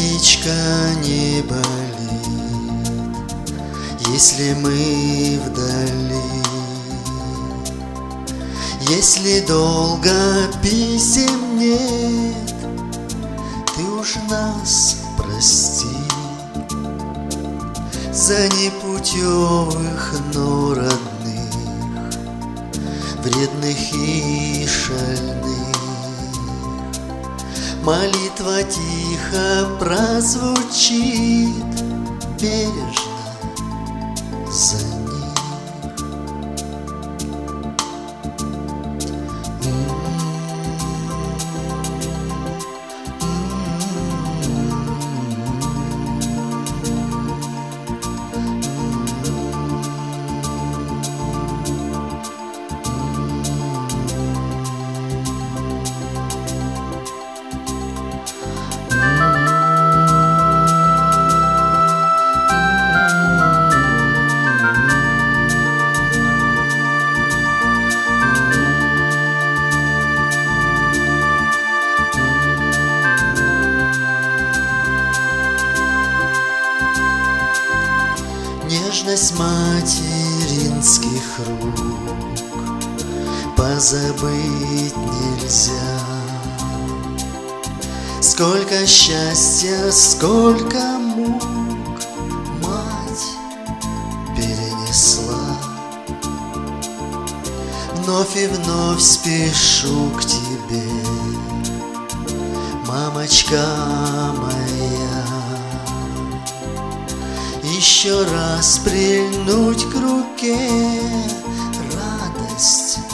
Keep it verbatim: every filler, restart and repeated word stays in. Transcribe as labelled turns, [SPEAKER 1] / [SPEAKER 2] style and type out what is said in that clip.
[SPEAKER 1] Сердечко не болит, если мы вдали. Если долго писем нет, ты уж нас прости за непутевых, но родных, вредных и шальных. Молитва тихо прозвучит, бережно за них. Нежность материнских рук позабыть нельзя. Сколько счастья, сколько мук мать перенесла. Вновь и вновь спешу к тебе, мамочка моя, еще раз прильнуть к руке, радость